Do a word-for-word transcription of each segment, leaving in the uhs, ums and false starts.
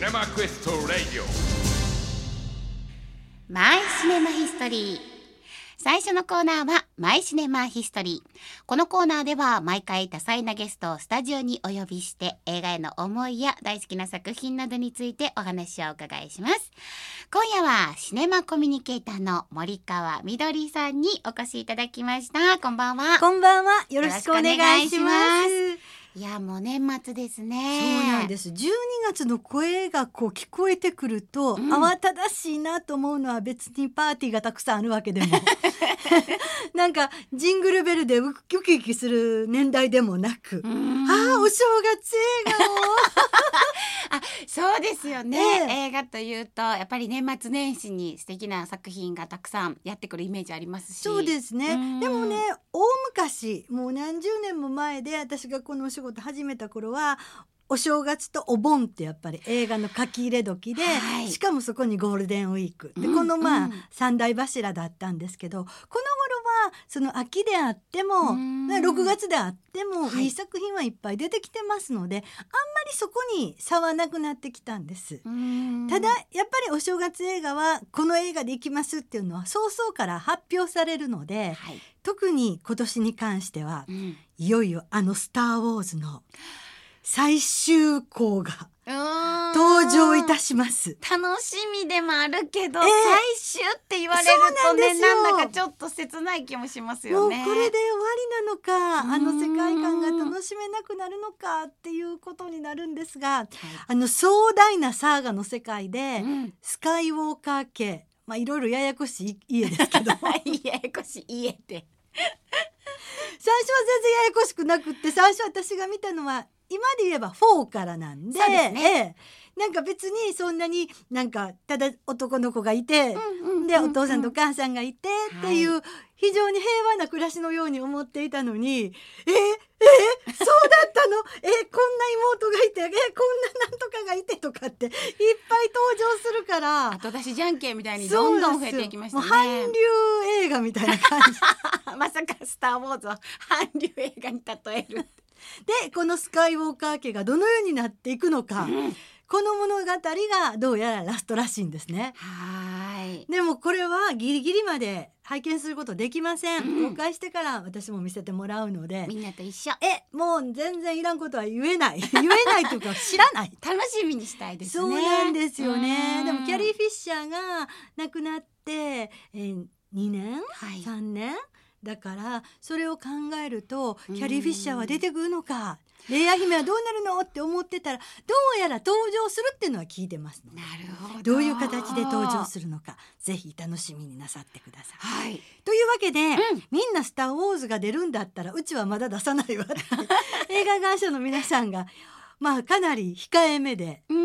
Cinema Quest Radio。 マイシネマヒストリー。最初のコーナーはマイシネマヒストリー。このコーナーでは毎回多彩なゲストをスタジオにお呼びして映画への思いや大好きな作品などについてお話をお伺いします。今夜はシネマコミュニケーターの森川みどりさんにお越しいただきました。こんばんは。 こんばんは。よろしくお願いします。 いやもう年末ですね。 そうなんです。じゅうにがつの声がこう聞こえてくると、うん、慌ただしいなと思うのは別にパーティーがたくさんあるわけでもなんかジングルベルでウキウキウキする年代でもなく、ああお正月映画をあ、そうですよね、ええ、映画というとやっぱり年末年始に素敵な作品がたくさんやってくるイメージありますし。 そうですね。でもね、大昔もう何十年も前で私がこのお仕事始めた頃はお正月とお盆ってやっぱり映画の書き入れ時で、はい、しかもそこにゴールデンウィークで、うん、このまあ、うん、三大柱だったんですけど、この頃はその秋であってもろくがつであっても、はい、いい作品はいっぱい出てきてますので、あんまりそこに差はなくなってきたんです。ただやっぱりお正月映画はこの映画で行きますっていうのは早々から発表されるので、はい、特に今年に関しては、うん、いよいよあのスターウォーズの最終稿が登場いたします。 楽しみでもあるけど、えー、最終って言われるとね、なんだかちょっと切ない気もしますよね。 もうこれで終わりなのか、あの世界観が楽しめなくなるのかっていうことになるんですが、はい、あの壮大なサーガの世界で、うん、スカイウォーカー家、まあいろいろややこしい家ですけどややこしい家って最初は全然ややこしくなくって、最初私が見たのは今で言えばフォーからなんで、そうですね、ええ、なんか別にそんなになんかただ男の子がいて、うんうんうんうん、でお父さんとお母さんがいてっていう、はい、非常に平和な暮らしのように思っていたのに、えー、えー、そうだったのえー、こんな妹がいて、えー、こんななんとかがいてとかっていっぱい登場するから後出しじゃんけんみたいにどんどん増えていきましたね。 もう韓流映画みたいな感じまさかスターウォーズを韓流映画に例えるで、このスカイウォーカー家がどのようになっていくのか、うん、この物語がどうやらラストらしいんですね。 はい。 でもこれはギリギリまで拝見することできません、うん、公開してから私も見せてもらうので、 みんなと一緒、 えもう全然いらんことは言えない言えないというか知らない楽しみにしたいですね。 そうなんですよね。でもキャリー・フィッシャーが亡くなって、えー、にねん、はい、さんねんだからそれを考えるとキャリー・フィッシャーは出てくるのか、レイヤ姫はどうなるのって思ってたら、どうやら登場するっていうのは聞いてますので、 なるほど、 どういう形で登場するのかぜひ楽しみになさってください、 はい、 というわけで、うん、みんなスター・ウォーズが出るんだったらうちはまだ出さないわって映画会社の皆さんがまあかなり控えめで、うん、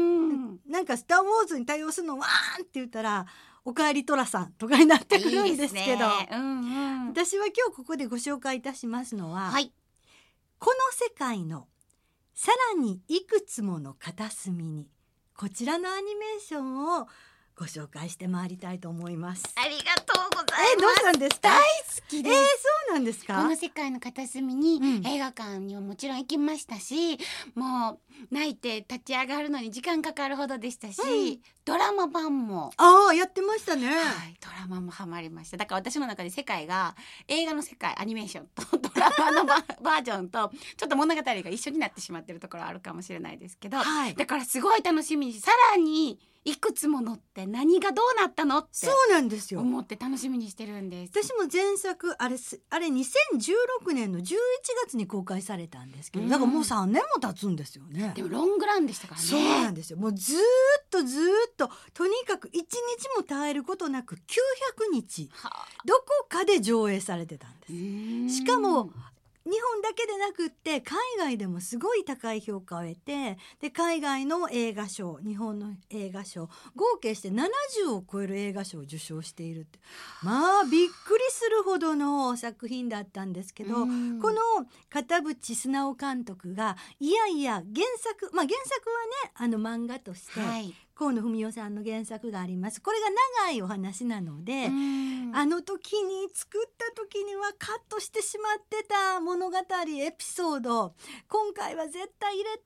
なんかスター・ウォーズに対応するのわーんって言ったらおかえりトラさんとかになってくるんですけど、いいですね、うんうん、私は今日ここでご紹介いたしますのは、はい、この世界のさらにいくつもの片隅に、こちらのアニメーションをご紹介してまいりたいと思います。 ありがとうございます。 えどうしたんですか？ 大好きです。 えー、そうなんですか？ この世界の片隅に、うん、映画館にはもちろん行きましたし、もう泣いて立ち上がるのに時間かかるほどでしたし、うん、ドラマ版もああやってましたね、 はい、ドラマもハマりました。だから私の中で世界が映画の世界アニメーションとドラマのバージョンとちょっと物語が一緒になってしまってるところあるかもしれないですけど、はい、だからすごい楽しみに、さらにいくつものって何がどうなったのってそうなんですよ思って楽しみにしてるんです。 私も前作あれあれにせんじゅうろくねんのじゅういちがつに公開されたんですけど、だからもうさんねんも経つんですよね。 でもロングランでしたからね。 そうなんですよ。もうずーっとずーっととにかくいちにちも絶えることなくきゅうひゃくにちどこかで上映されてたんです。しかも日本だけでなくって海外でもすごい高い評価を得て、で海外の映画賞、日本の映画賞合計してななじゅうを超える映画賞を受賞しているって、まあびっくりするほどの作品だったんですけど、この片渕素直監督がいやいや原作、まあ原作はねあの漫画として、はい、河野文雄さんの原作があります。これが長いお話なので、あの時に作った時にはカットしてしまってた物語エピソード、今回は絶対入れたいっ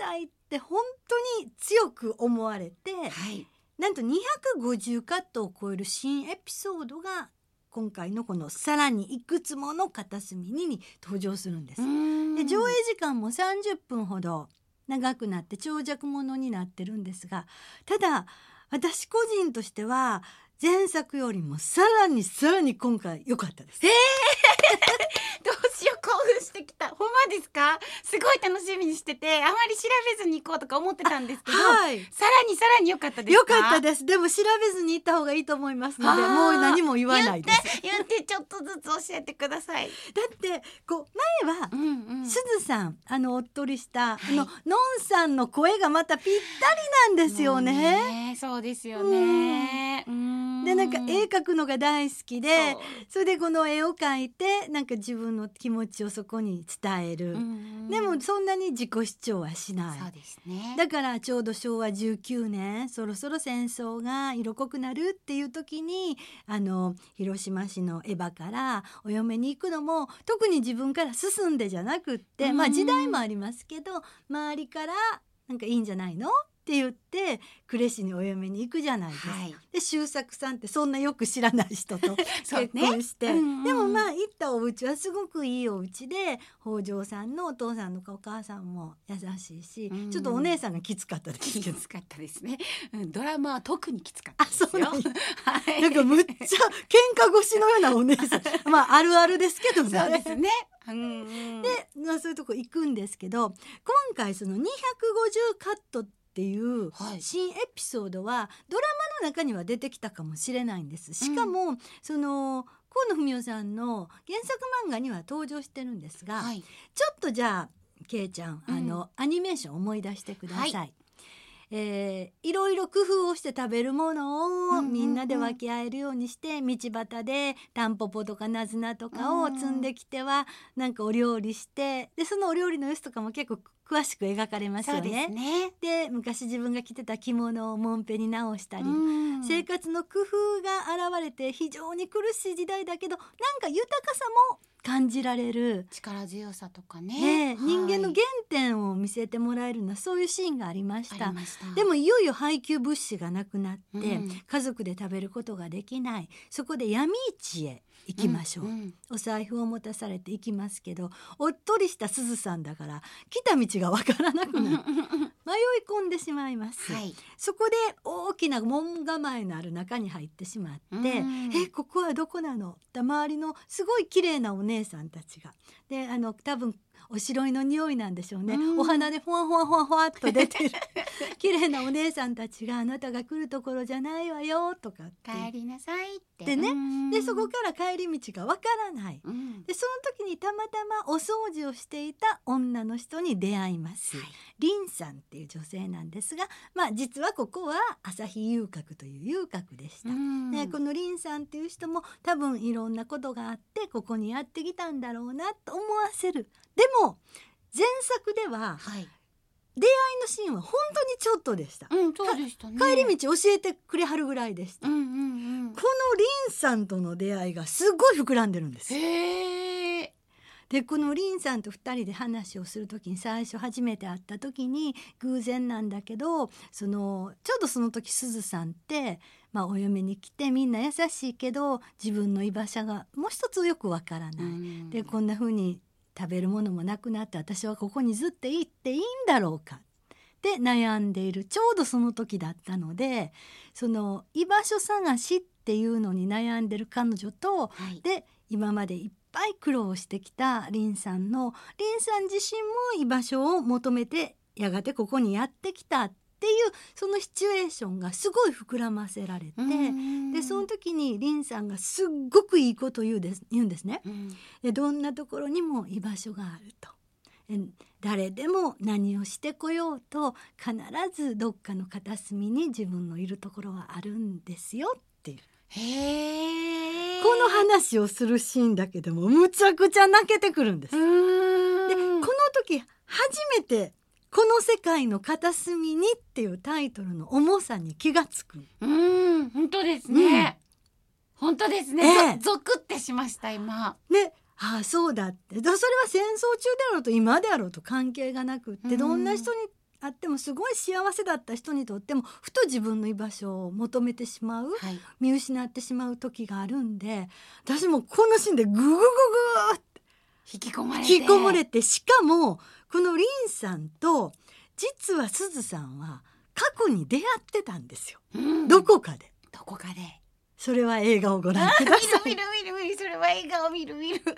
って本当に強く思われて、 はい、 なんとにひゃくごじゅうカットを超える新エピソードが今回のこのさらにいくつもの片隅にに登場するんです。で上映時間もさんじゅっぷんほど長くなって長尺ものになってるんですが、ただ私個人としては前作よりもさらにさらに今回良かったです。 えーどうしよう、興奮してきた。ほんまですか？すごい楽しみにしてて、あまり調べずに行こうとか思ってたんですけど、 はい、 さらにさらに良かったですか？ 良かったです。でも調べずに行った方がいいと思いますので、もう何も言わないです。 言って、言ってちょっとずつ教えてください。 だってこう前は、 うんうん、 すずさん、あのおっとりした、 はい、 あののんさんの声がまたぴったりなんですよね。 ね、そうですよね。 うん、でなんか絵描くのが大好きで、それでこの絵を描いてなんか自分の気持ちをそこに伝える、うん、でもそんなに自己主張はしない。 そうですね。 だからちょうどしょうわじゅうきゅうねん、そろそろ戦争が色濃くなるっていう時に、あの広島市のエヴァからお嫁に行くのも特に自分から進んでじゃなくって、うん、まあ時代もありますけど周りからなんかいいんじゃないのって言って呉市にお嫁に行くじゃないですか、はい、で周作さんってそんなよく知らない人と結婚して、ね、うんうん、でもまあ行ったお家はすごくいいお家で、北条さんのお父さんのお母さんも優しいし、うん、ちょっとお姉さんがきつかったですきつかったですね、うん、ドラマは特にきつかったですよ。あ、そうなん、 はい、なんかむっちゃ喧嘩越しのようなお姉さんまああるあるですけどね。 そうですね、うんうん、 で、まあ、そういうとこ行くんですけど、今回そのにひゃくごじゅうカットっていう新エピソードはドラマの中には出てきたかもしれないんです。しかも、うん、その河野文雄さんの原作漫画には登場してるんですが、はい、ちょっとじゃあけいちゃん、あの、うん、アニメーション思い出してください。はい、えー、いろいろ工夫をして食べるものをみんなで分け合えるようにして、うんうんうん、道端でタンポポとかナズナとかを積んできてはなんかお料理して、でそのお料理の様子とかも結構詳しく描かれますよね。そうですね。で昔自分が着てた着物をもんぺに直したり、生活の工夫が現れて非常に苦しい時代だけどなんか豊かさも感じられる、 力強さとか ね, ね、はい、人間の原点を見せてもらえるようなそういうシーンがありました。ありました。でもいよいよ配給物資がなくなって、うん、家族で食べることができない、そこで闇市へ行きましょう、うんうん、お財布を持たされて行きますけど、おっとりしたすずさんだから来た道がわからなくなる迷い込んでしまいます、はい、そこで大きな門構えのある中に入ってしまって、うん、えここはどこなのって周りのすごい綺麗なお姉さんたちがで、あの多分おしろいの匂いなんでしょうね、うん、お花でふわふわふわふわっと出てる綺麗なお姉さんたちがあなたが来るところじゃないわよとかって帰りなさいってでね、でそこから帰り道がわからない、うん、でその時にたまたまお掃除をしていた女の人に出会います、はい、リンさんっていう女性なんですが、まあ、実はここは朝日遊郭という遊郭でした、うん、でこのリンさんっていう人も多分いろんなことがあってここにやってきたんだろうなと思わせる。でも前作では、はい、出会いのシーンは本当にちょっとでした、 うん、そうでしたね、 帰り道教えてくれはるぐらいでした、うんうんうん、このリンさんとの出会いがすごい膨らんでるんです。へー。でこのリンさんとふたりで話をする時に最初初めて会った時に偶然なんだけどそのちょうどその時すずさんって、まあ、お嫁に来てみんな優しいけど自分の居場所がもう一つよくわからない、うん、でこんな風に食べるものもなくなって私はここにずっと行っていいんだろうかって悩んでいるちょうどその時だったので、その居場所探しっていうのに悩んでる彼女と、はい、で今までいっぱい苦労してきたリンさんのリンさん自身も居場所を求めてやがてここにやってきたっていうそのシチュエーションがすごい膨らませられて、でその時にリンさんがすっごくいいことを言うです、言うんですね、うん、でどんなところにも居場所があると、誰でも何をしてこようと必ずどっかの片隅に自分のいるところはあるんですよっていう、へー、この話をするシーンだけでもむちゃくちゃ泣けてくるんです。でこの時初めてこの世界の片隅にっていうタイトルの重さに気がつく。 うーん、本当ですね、うん、本当ですね、えー、ゾクってしました今ね。ああそうだって、それは戦争中であろうと今であろうと関係がなくって、うん、どんな人にあってもすごい幸せだった人にとってもふと自分の居場所を求めてしまう、はい、見失ってしまう時があるんで、私もこのシーンでググググーって引き込まれて引き込まれて、しかもこのリンさんと実はすずさんは過去に出会ってたんですよ、うん、どこかでどこかで。 それは映画をご覧ください。 見る見る見る見る、それは映画を見る見る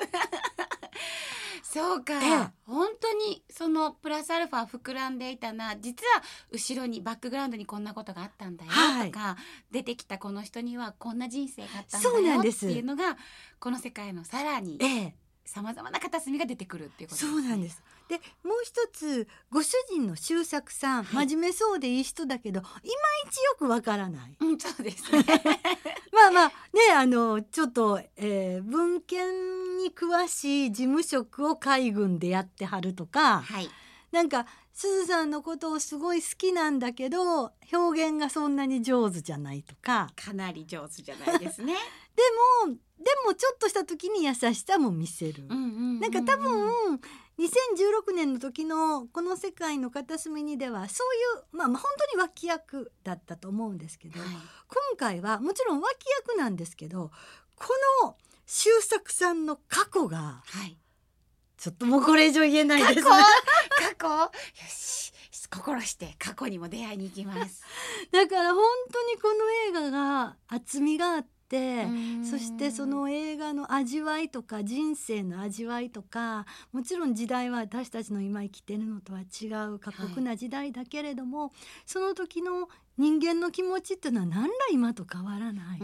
そうか、ええ、本当にそのプラスアルファ膨らんでいたな、実は後ろにバックグラウンドにこんなことがあったんだよ、はい、とか出てきたこの人にはこんな人生があったんだよっていうのがこの世界のさらにさまざまな片隅が出てくるっていうことですね。 そうなんです。でもう一つ、ご主人の周作さん、はい、真面目そうでいい人だけどいまいちよくわからない、 うん、そうですねまあまあね、あのちょっと、えー、文献に詳しい事務職を海軍でやってはるとか、はい、なんかすずさんのことをすごい好きなんだけど表現がそんなに上手じゃないとか、 かなり上手じゃないですねでもでもちょっとした時に優しさも見せる、うんうんうんうん、なんか多分にせんじゅうろくねんの時のこの世界の片隅にではそういう、まあ、本当に脇役だったと思うんですけど、はい、今回はもちろん脇役なんですけど、この周作さんの過去が、はい、ちょっともうこれ以上言えないですね。 過去過去よし、心して過去にも出会いに行きますだから本当にこの映画が厚みがあって、そしてその映画の味わいとか人生の味わいとか、もちろん時代は私たちの今生きてるのとは違う過酷な時代だけれども、はい、その時の人間の気持ちっていうのは何ら今と変わらない、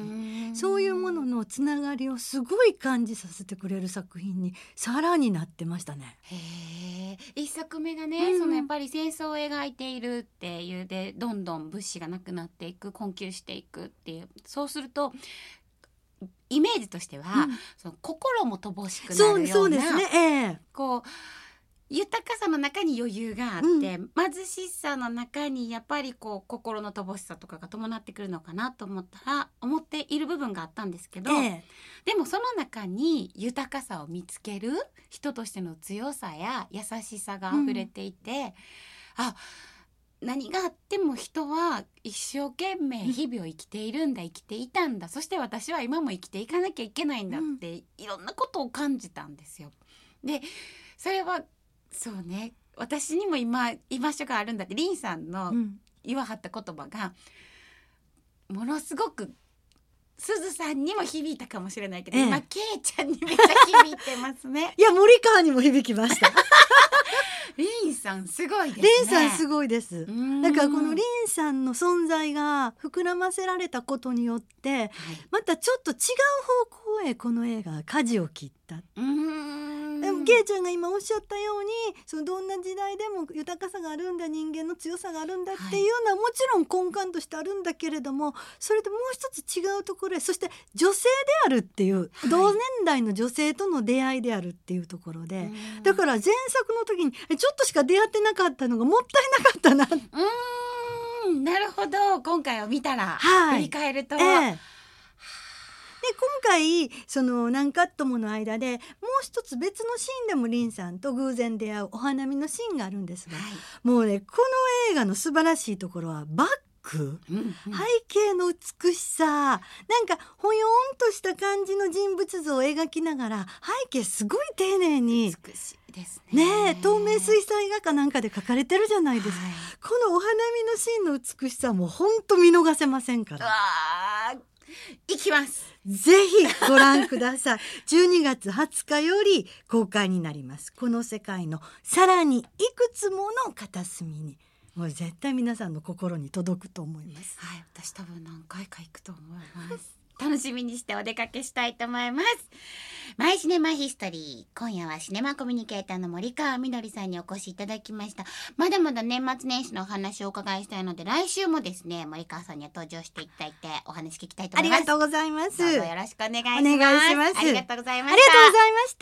そういうもののつながりをすごい感じさせてくれる作品にさらになってましたね。 へー、一作目がね、うん、そのやっぱり戦争を描いているっていうで、どんどん物資がなくなっていく、困窮していくっていう、そうするとイメージとしては、うん、その心も乏しくなるような、そう、そうですね、えー、こう豊かさの中に余裕があって、うん、貧しさの中にやっぱりこう心の乏しさとかが伴ってくるのかなと思ったら思っている部分があったんですけど、えー、でもその中に豊かさを見つける人としての強さや優しさがあふれていて、うん、あ、何があっても人は一生懸命日々を生きているんだ、生きていたんだ、そして私は今も生きていかなきゃいけないんだって、うん、いろんなことを感じたんですよ。でそれはそうね、私にも今居場所があるんだって、リンさんの言わはった言葉がものすごくすずさんにも響いたかもしれないけど、ええ、今ケイちゃんにめっちゃ響いてますねいや森川にも響きましたリンさんすごいですね。 リンさんすごいです。だからこのリンさんの存在が膨らませられたことによって、はい、またちょっと違う方向へこの映画が舵を切った。うーん、でもケイちゃんが今おっしゃったように、そのどんな時代でも豊かさがあるんだ、人間の強さがあるんだっていうのはもちろん根幹としてあるんだけれども、それともう一つ違うところへ、そして女性であるっていう、はい、同年代の女性との出会いであるっていうところで、だから前作の時にちょっとしか出会ってなかったのがもったいなかったな。 うーん、なるほど。今回を見たら、はい、振り返ると、ええ、 で今回その何カットもの間でもう一つ別のシーンでもリンさんと偶然出会うお花見のシーンがあるんですが、はい、もうねこの映画の素晴らしいところはバック、うんうん、背景の美しさ、なんかほよんとした感じの人物像を描きながら背景すごい丁寧に美しいですね。 ねえ、透明水彩画かなんかで描かれてるじゃないですか、はい、このお花見のシーンの美しさもほんと見逃せませんから。 あー、行きます。 ぜひご覧くださいじゅうにがつはつかより公開になります。この世界のさらにいくつもの片隅に、もう絶対皆さんの心に届くと思います。 はい、私多分何回か行くと思います楽しみにしてお出かけしたいと思います。マイシネマヒストリー、今夜はシネマコミュニケーターの森川みどりさんにお越しいただきました。まだまだ年末年始のお話をお伺いしたいので、来週もですね森川さんには登場していただいてお話聞きたいと思います。 ありがとうございます。 どうぞよろしくお願いします。 お願いします。 ありがとうございました。 ありがとうございました。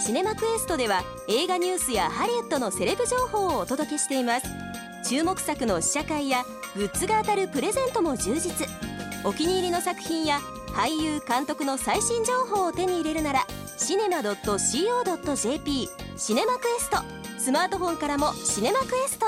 シネマクエストでは映画ニュースやハリウッドのセレブ情報をお届けしています。注目作の試写会やグッズが当たるプレゼントも充実。お気に入りの作品や俳優監督の最新情報を手に入れるならシネマ ドット シーオー ドット ジェーピー シネマクエストスマートフォンからもシネマクエスト。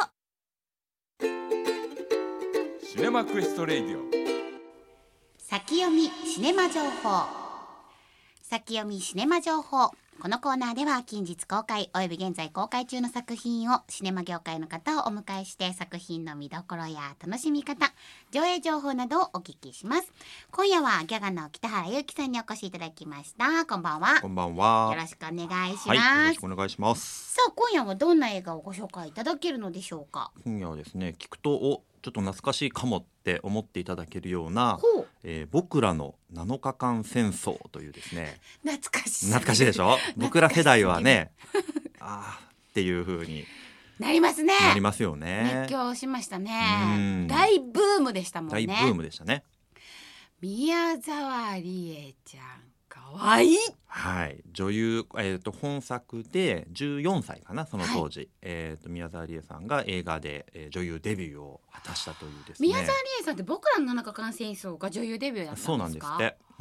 シネマクエストレイディオ先読みシネマ情報。先読みシネマ情報。このコーナーでは近日公開および現在公開中の作品をシネマ業界の方をお迎えして作品の見どころや楽しみ方、上映情報などをお聞きします。今夜はギャガの北原裕樹さんにお越しいただきました。こんばんは。 こんばんは。 よろしくお願いします。 はい、よろしくお願いします。 さあ今夜はどんな映画をご紹介いただけるのでしょうか。 今夜はですね、聞くとおちょっと懐かしいかもって思っていただけるような、 ほう、 えー、僕らのなのかかん戦争というですね、 懐かしい懐かしいでしょ。僕ら世代はねあーっていう風になりますね。 なりますよね。 熱狂しましたうね。 ん大ブームでしたもんね。 大ブームでしたね。 宮沢りえちゃんかわいい。 はい、女優、えー、と本作でじゅうよんさいかな、その当時、 はい、 えー、と宮沢りえさんが映画で、えー、女優デビューを果たしたというですね。 宮沢りえさんって僕らの七日間戦争が女優デビューだったんですか。 そうなんですって。うん、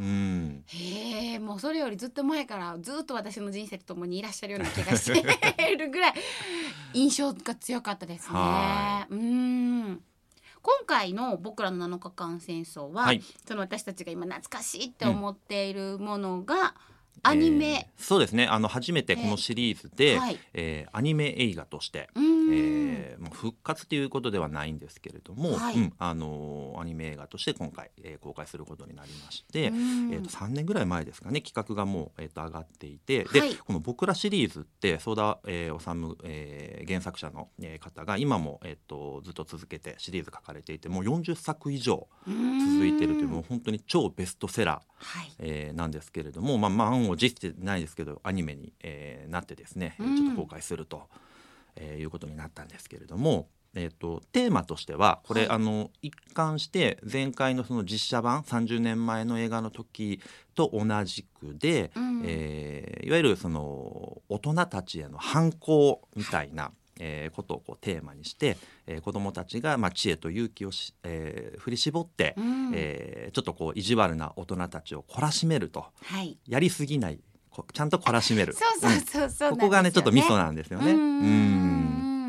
へえ、もうそれよりずっと前からずっと私の人生とともにいらっしゃるような気がしているぐらい印象が強かったですね。 はうーん、今回の僕らのなのかかん戦争は、はい、その私たちが今懐かしいって思っているものが、うん、アニメ、 えー、そうですね、あの初めてこのシリーズで、えーはい、えー、アニメ映画として、えー、もう復活ということではないんですけれども、はい、うん、あのー、アニメ映画として今回、えー、公開することになりまして、えー、とさんねんぐらい前ですかね、企画がもう、えー、と上がっていて、で、はい、この僕らシリーズってソーダ、えー、治、えー、原作者の、えー、方が今も、えー、とずっと続けてシリーズ書かれていて、もうよんじゅっさく以上続いているという、もう本当に超ベストセラー、はい、えー、なんですけれども、まあ、満を持してないですけどアニメに、えー、なってですね、ちょっと公開すると、えー、いうことになったんですけれども、えー、とテーマとしてはこれ、はい、あの一貫して前回のその実写版さんじゅうねんまえの映画の時と同じくで、うん、えー、いわゆるその大人たちへの反抗みたいな、はい、えー、ことをこうテーマにして、えー、子どもたちが、まあ、知恵と勇気をし、えー、振り絞って、うん、えー、ちょっとこう意地悪な大人たちを懲らしめると、はい、やりすぎない、ちゃんと懲らしめる、 そうそうそうそう、 うん、ここがねちょっとミソなんですよね。うん、うん、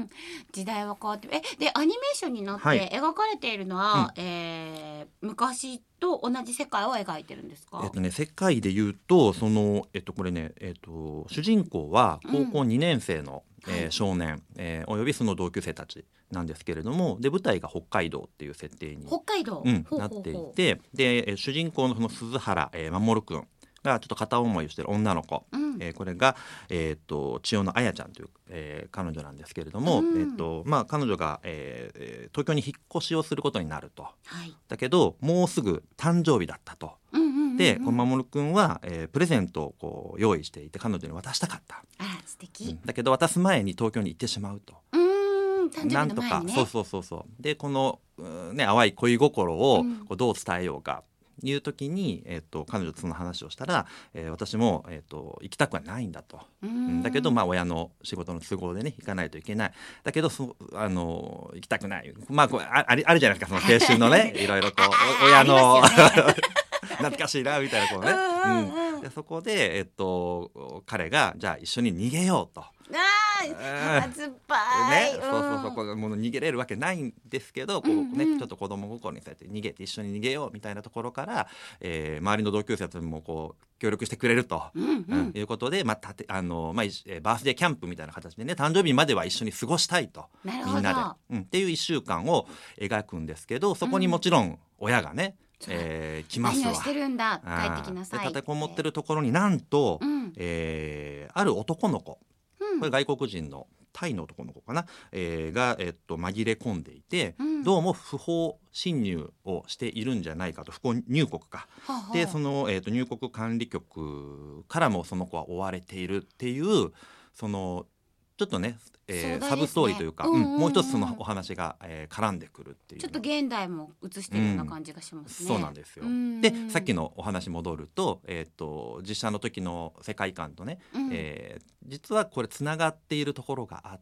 時代は変わって、えでアニメーションになって描かれているのは、はい、えー、昔と同じ世界を描いてるんですか。 えっとね、世界で言うとその、えっと、これね、えっと、主人公は高校にねんせいの、うん、えー、少年、えー、およびその同級生たちなんですけれども、で舞台が北海道っていう設定に北海道、 うん、なっていて、で主人公のその鈴原、えー、守くんがちょっと片思いをしている女の子、うん、えー、これが、えー、と千代の彩ちゃんという、えー、彼女なんですけれども、うん、えーとまあ、彼女が、えー、東京に引っ越しをすることになると、はい、だけどもうすぐ誕生日だったと、うんうんうんうん、でこの守くんは、えー、プレゼントをこう用意していて彼女に渡したかった、 あら素敵、 うん、だけど渡す前に東京に行ってしまうと、 うーん、誕生日の前にね、 なんとかそうそうそうそうでこの、ね、淡い恋心をこうどう伝えようか、うん、いう時に、えー、と彼女とその話をしたら、えー、私も、えー、と行きたくはないんだと、うん、だけど、まあ、親の仕事の都合でね行かないといけない、だけどそあの行きたくない、まあ、こう あ, あ, るあるじゃないですか、その青春のねいろいろこう親の、ね、懐かしいなみたいなこうね、うんうん、でそこで、えー、と彼がじゃあ一緒に逃げようと、 あ甘酸っぱい、 ね、そうそうそう、これもう逃げれるわけないんですけど、こう、ね、うんうん、ちょっと子供心にされて逃げて一緒に逃げようみたいなところから、えー、周りの同級生たちもこう協力してくれると、うんうんうん、いうことで、まあたてあのまあ、バースデーキャンプみたいな形でね、誕生日までは一緒に過ごしたいと、みんなで、うん、っていういっしゅうかんを描くんですけど、そこにもちろん親がね、うん、えー、来ますわ、 何をしてるんだ、帰ってきなさいって、 立てこもってるところになんと、うん、えー、ある男の子、これ外国人のタイの男の子かな、えー、が、えっと、紛れ込んでいて、うん、どうも不法侵入をしているんじゃないかと、不法入国か、ははでその、えー、と入国管理局からもその子は追われているっていう、そのちょっとね、えーね、サブストーリーというか、うんうんうん、もう一つそのお話が、えー、絡んでくるっていう、 ちょっと現代も映してるような感じがしますね、 うん、そうなんですよ。でさっきのお話戻ると、えー、と実写の時の世界観とね、うん、えー、実はこれつながっているところがあって、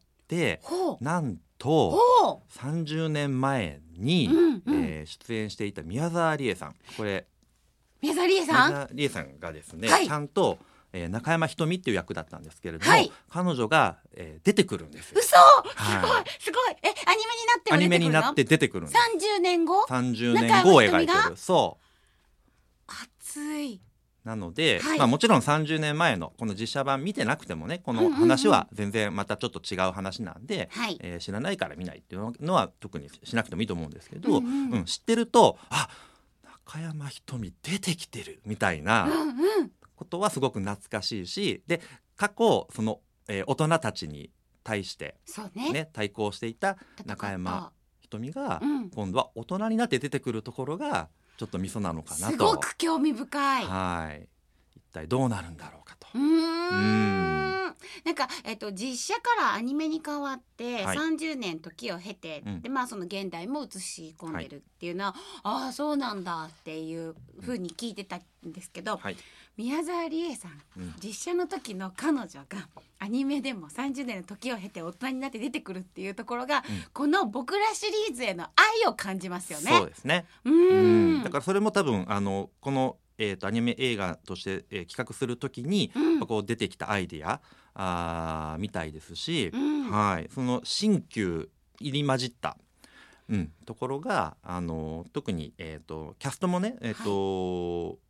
なんとさんじゅうねんまえに、うんうん、えー、出演していた宮沢りえさん、これ宮沢りえさん宮沢りえさんがですね、 はい、 ちゃんとえー、中山ひとみっていう役だったんですけれども、 はい、 彼女が、えー、出てくるんですよ。 嘘、 はい、 すごいすごい。え、アニメになっても出てくるの？ アニメになって出てくるんです。 さんじゅうねんごさんじゅうねんごを描いてる。そう熱い。 なので、 はい、 まあ、もちろんさんじゅうねんまえのこの実写版見てなくてもね、この話は全然またちょっと違う話なんで、 はい、 えー、知らないから見ないっていうのは特にしなくてもいいと思うんですけど、 うんうんうん、知ってると、あ、中山ひとみ出てきてるみたいなことはすごく懐かしいし、で過去その、えー、大人たちに対してそうね、 ね、対抗していた中山ひとみが、うん、今度は大人になって出てくるところがちょっとミソなのかなと。 すごく興味深い。 はい、一体どうなるんだろうかと。 うーん、なんか、えっと、実写からアニメに変わって、はい、さんじゅうねん時を経て、うん、でまあその現代も映し込んでるっていうのは、はい、ああそうなんだっていう風に聞いてたんですけど、はい、宮沢りえさん、うん、実写の時の彼女がアニメでもさんじゅうねんの時を経て大人になって出てくるっていうところが、うん、この僕らシリーズへの愛を感じますよね。 そうですね。うん、だからそれも多分あのこのえー、とアニメ映画として、えー、企画するときに、うん、こう出てきたアイディアあみたいですし、うん、はい、その新旧入り混じった、うん、ところがあの特に、えー、とキャストもね、えーとはい、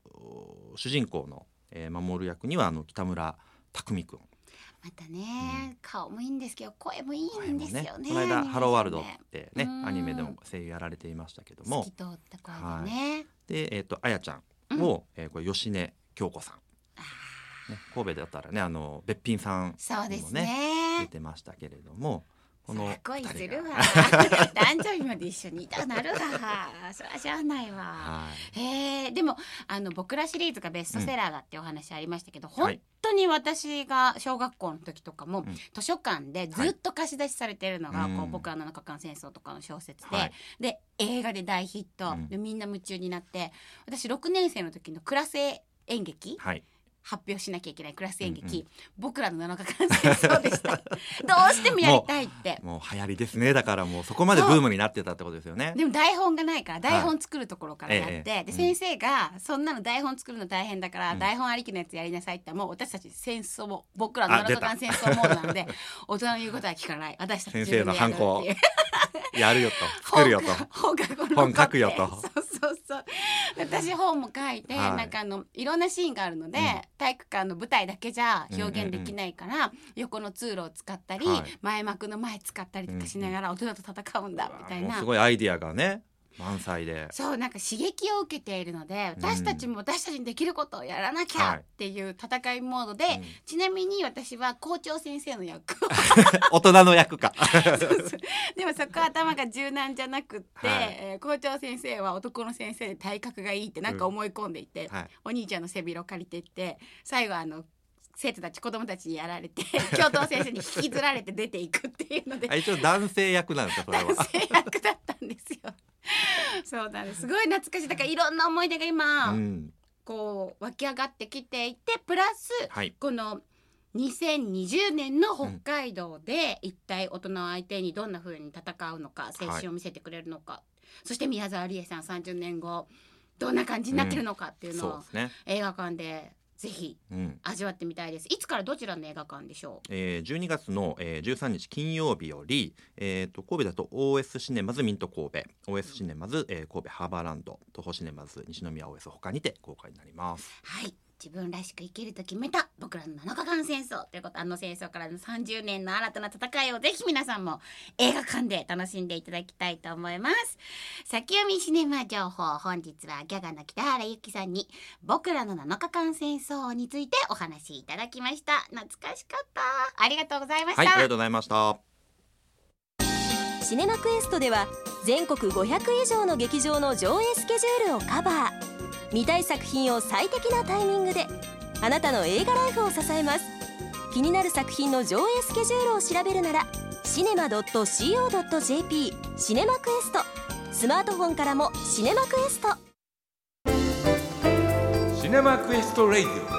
主人公の、えー、守る役にはあの北村匠海くんまたね、うん、顔もいいんですけど声もいいんですよね。 この間ハローワールドってね、アニメでも声優やられていましたけども、 透き通った声でね、はい、 で、えー、とあやちゃんを、うんえー、これ芳根京子さん、ね、神戸だったらねあのべっぴんさんにも ね, ね出てましたけれども、この恋するわ男女日まで一緒にいたくなるわそりゃしゃあないわ、はい、へでもあの僕らシリーズがベストセラーだってお話ありましたけど、うん、本当に私が小学校の時とかも、うん、図書館でずっと貸し出しされてるのが、はい、こう僕らの中間戦争とかの小説で、はい、で映画で大ヒット、うん、でみんな夢中になって、私ろくねん生の時のクラス演劇、はい発表しなきゃいけないクラス演劇、うんうん、僕らのなのか間戦争でしたどうしてもやりたいってもう、もう流行りですね。だからもうそこまでブームになってたってことですよね。 でも台本がないから台本作るところからやって、はい、で先生がそんなの台本作るの大変だから、うん、台本ありきのやつやりなさいってもう私たち戦争も僕らのなのか間戦争モードなので大人の言うことは聞かない、私たち自分でやるっていう先生のハンコやるよと作るよと本本書くよとそうそうそう私本も書いて、はい、なんかあのいろんなシーンがあるので、うん、体育館の舞台だけじゃ表現できないから、うんうんうん、横の通路を使ったり、はい、前幕の前使ったりとかしながら大人と戦うんだみたいな、 うんうん、すごいアイディアがね満載で、 そうなんか刺激を受けているので、私たちも私たちにできることをやらなきゃっていう戦いモードで、はい、ちなみに私は校長先生の役を大人の役かそうそうでもそこは頭が柔軟じゃなくって、はいえー、校長先生は男の先生で体格がいいってなんか思い込んでいて、うんはい、お兄ちゃんの背広借りていって最後あの生徒たち子供たちにやられて教頭先生に引きずられて出ていくっていうので一応男性役なんですかそれは男性役だったんですよそうなんです。すごい懐かしい。だからいろんな思い出が今、うん、こう湧き上がってきていてプラス、はい、このにせんにじゅうねんの北海道で、うん、一体大人を相手にどんな風に戦うのか青春を見せてくれるのか、はい、そして宮沢りえさんさんじゅうねんごどんな感じになってるのかっていうのを、うんね、映画館でぜひ味わってみたいです、うん、いつからどちらの映画館でしょう。 えー、じゅうにがつの、えー、じゅうさんにち金曜日より、えー、と神戸だと オーエス シネマズミント神戸 オーエス シネマズ、えー、神戸ハーバーランド東宝シネマズ西宮 オーエス 他にて公開になります。 はい、自分らしく生きると決めた僕らのなのかかん戦争ということ、あの戦争からのさんじゅうねんの新たな戦いをぜひ皆さんも映画館で楽しんでいただきたいと思います。先読みシネマ情報、本日はギャガの北原由紀さんに僕らのなのかかん戦争についてお話しいただきました。懐かしかった。ありがとうございました。 はい、ありがとうございました。 シネマクエストでは全国ごひゃく以上の劇場の上映スケジュールをカバー。見たい作品を最適なタイミングであなたの映画ライフを支えます。気になる作品の上映スケジュールを調べるならシネマ ドットシーオー ドット ジェーピー シネマクエスト、スマートフォンからもシネマクエストシネマクエストレイディオ